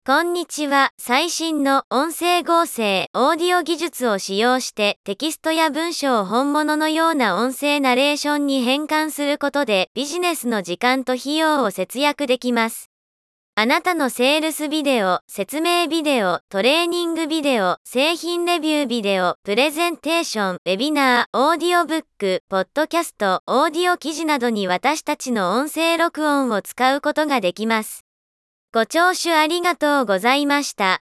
こんにちは。最新の音声合成、オーディオ技術を使用してテキストや文章を本物のような音声ナレーションに変換することでビジネスの時間と費用を節約できます。あなたのセールスビデオ、説明ビデオ、トレーニングビデオ、製品レビュービデオ、プレゼンテーション、ウェビナー、オーディオブック、ポッドキャスト、オーディオ記事などに私たちの音声録音を使うことができます。ご聴取ありがとうございました。